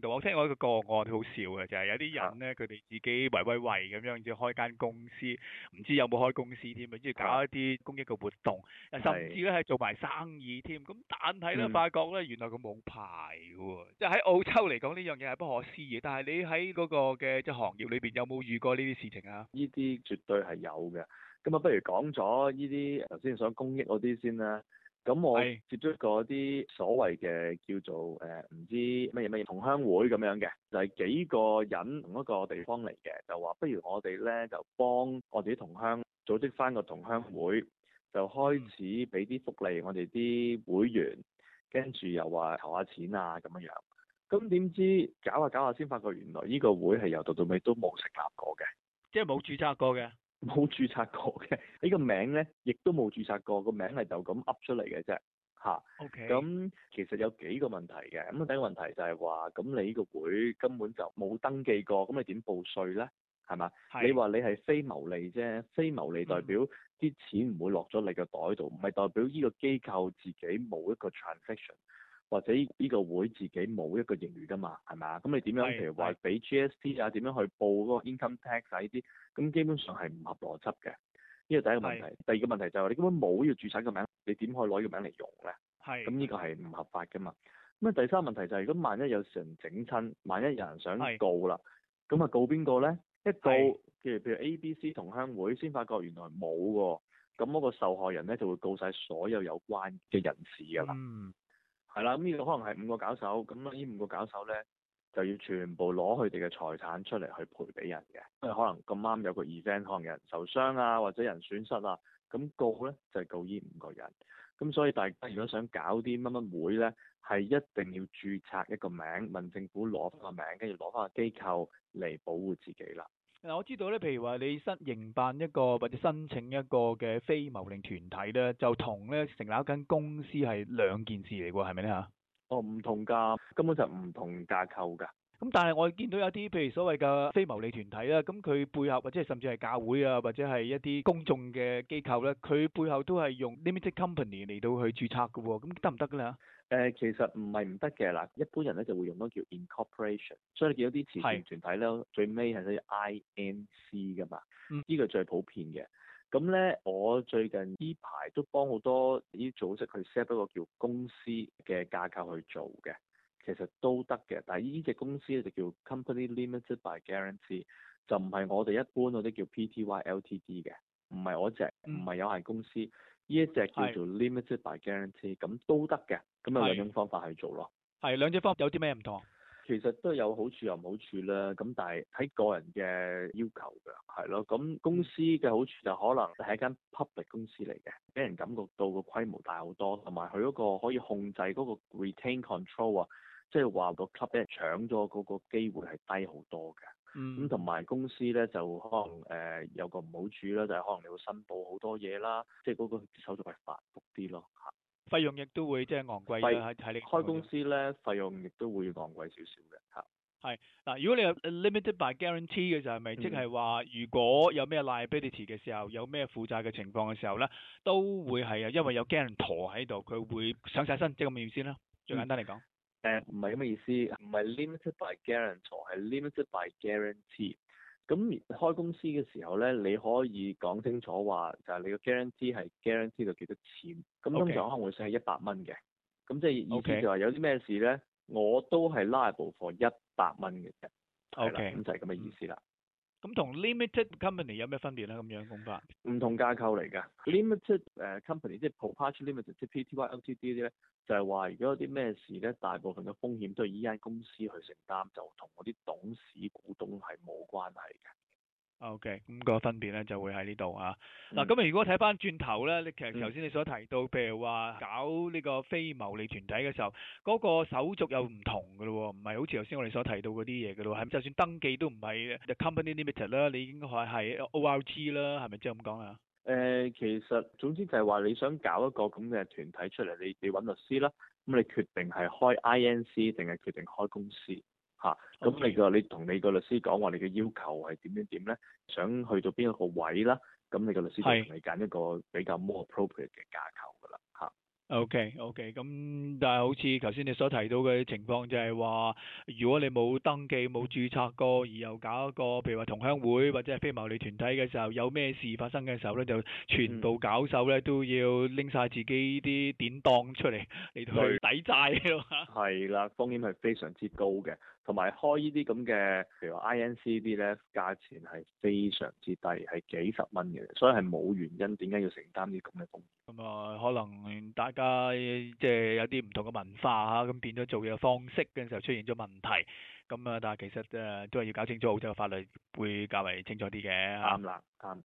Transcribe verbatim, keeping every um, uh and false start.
就我聽過一個個案好笑嘅，就係、是、有啲人咧，佢哋自己圍威喂咁樣，要開間公司，唔知有冇開公司添，跟住搞一啲公益嘅活動，甚至咧係做埋生意添。咁但係咧， 嗯、 發覺咧，原來佢冇牌嘅喎，即係喺澳洲嚟講呢樣嘢係不可思議。但係你喺嗰個嘅即係行業裏邊有冇遇過呢啲事情啊？ 呢啲絕對係有嘅。咁啊，不如講咗呢啲頭先想公益嗰啲先啦。咁我接觸過啲所謂嘅叫做誒唔、呃、知乜嘢乜嘢同鄉會咁樣嘅，就係、是、幾個人同一個地方嚟嘅，就話不如我哋咧就幫我哋啲同鄉組織翻個同鄉會，就開始俾啲福利我哋啲會員，跟住又話投下錢啊咁樣樣。咁點知搞下搞下先發覺原來呢個會係由頭到尾都冇成立過嘅， 即係冇註冊過嘅。 冇註冊過嘅，呢個名咧亦都冇註冊過，個名係就咁噏出嚟嘅啫，嚇。 OK。 咁其實有幾個問題嘅，咁第一個問題就係話，咁你呢個會根本就冇登記過，咁你點報稅咧？係嘛？你話你係非牟利啫，非牟利代表啲錢唔會落咗你個袋度，唔係代表呢個機構自己冇一個 transaction。或者呢個會自己冇一個盈餘㗎嘛，係咪啊？咁你點樣譬如話俾 G S T 啊，點樣去報嗰個 income tax 啊呢啲，咁基本上係唔合邏輯嘅。呢個第一個問題。第二個問題就係你根本冇呢個註冊嘅名，你點可以攞呢個名嚟用咧？係。咁呢個係唔合法㗎嘛。咁啊第三個問題就係、是、如果萬一有人整親，萬一有人想告啦，咁啊告邊個咧？一告，譬如譬如 A B C 同鄉會先發覺原來冇喎，咁嗰個受害人咧就會告晒所有有關嘅人士㗎啦。嗯。係啦，咁呢個可能係五個搞手，咁呢五個搞手咧就要全部攞佢哋嘅財產出嚟去賠俾人嘅，因為可能咁啱有個 event，可能有人受傷啊，或者人損失啊，咁告咧就係、是、告呢五個人。咁所以大家如果想搞啲乜乜會咧，係一定要註冊一個名，問政府攞翻個名，跟住攞翻個機構嚟保護自己啦。 嗱，我知道咧，譬如話你申營辦一個或者申請一個嘅非牟利團體咧，就同咧成立一間公司係兩件事嚟喎，係咪咧嚇？ 哦，唔同㗎，根本就唔同架構㗎。 咁但係我見到有啲譬如所謂嘅非牟利團體啦，咁佢背後或者係甚至係教會啊，或者係一啲公眾嘅機構咧，佢背後都係用 limited company 嚟到去註冊㗎喎，咁得唔得㗎咧？ 誒、呃、其實唔係唔得嘅嗱，一般人咧就會用嗰個叫 incorporation，所以你見到啲慈善團體咧最尾係寫 I N C 噶嘛，呢、嗯、個最普遍嘅。咁咧，我最近呢排都幫好多啲組織去 set 一個叫公司嘅架構去做嘅，其實都得嘅。但係呢隻公司咧就叫 Company Limited by Guarantee，就唔係我哋一般嗰啲叫 P T Y L T D 嘅，唔係我隻，唔係有限公司。呢、嗯、一隻叫做 Limited by Guarantee，咁都得嘅。咁有兩種方法去做咯。係兩種方法有啲咩唔同？ 其實都有好處有唔好處啦。咁但係睇個人嘅要求㗎，係咯。咁公司嘅好處就可能係一間 public 公司嚟嘅，俾人感覺到個規模大好多，同埋佢嗰個可以控制嗰個 retain control 啊，即係話個 club 俾人搶咗嗰個機會係低好多嘅。咁同埋公司咧就可能誒、呃、有個唔好處啦，就係、是、可能你要申報好多嘢啦，即係嗰個手續係繁複啲咯嚇。 費用亦都會即係昂貴啦，喺喺你開公司咧，費用亦都會昂貴少少嘅嚇。 係嗱，如果你有 limited by guarantee 嘅時候，係咪即係話如果有咩 liability 嘅時候，有咩負債嘅情況嘅時候咧，都會係啊，因為有 guarantor 喺度，佢會上晒身，即係咁嘅意思啦。最簡單嚟講， 誒唔係咁嘅意思，唔係 limited by guarantor，係 limited by guarantee。咁開公司嘅時候咧，你可以講清楚話，就係你個 guarantee 係 guarantee 到幾多錢。咁通常可能會寫係一百蚊嘅。咁即係意思就係有啲咩事咧，我都係 liable for 一百蚊嘅啫。 OK， 咁就係咁嘅意思啦。 咁同 limited company 有咩分別咧？咁樣講法？ 唔同架構嚟㗎。limited 誒 company 即係 proprietary limited 即係 P T Y L T D 啲咧，就係話如果有啲咩事咧，大部分嘅風險都係依間公司去承擔，就同嗰啲董事股東係冇關係嘅。 OK，咁個分別咧就會喺呢度啊。嗱、嗯，咁啊如果睇翻轉頭咧，你其實頭先你所提到，譬、嗯、如話搞呢個非牟利團體嘅時候，嗰、那個手續又唔同㗎咯，唔係好似頭先我哋所提到嗰啲嘢㗎咯，係咪？就算登記都唔係 the company limited 啦，你應該係係 O R T 啦，係咪即係咁講啊？ 誒、呃，其實總之就係話你想搞一個咁嘅團體出嚟，你你揾律師啦，咁你決定係開 I N C 定係決定開公司？嚇、啊，咁、okay. 你個你同你個律師講話，你嘅要求係點樣點咧？想去到邊一個位啦？咁你個律師就同你揀一個比較 more appropriate 嘅架構㗎啦，嚇。 OK OK，咁但係好似頭先你所提到嘅情況就係話，如果你冇登記冇註冊過，而又搞一個譬如話同鄉會或者係非牟利團體嘅時候，有咩事發生嘅時候咧，就全部搞手咧都要拎晒自己啲典當出嚟嚟到去抵債咯。 係啦，風險係非常之高嘅，同埋開呢啲咁嘅，譬如話 I N C 啲咧，價錢係非常之低，係幾十蚊嘅，所以係冇原因點解要承擔啲咁嘅風險。 咁啊，可能大家即係有啲唔同嘅文化嚇，咁變咗做嘢方式嘅時候出現咗問題。咁啊，但係其實誒都係要搞清楚澳洲嘅法律會較為清楚啲嘅。 啱啦，啱。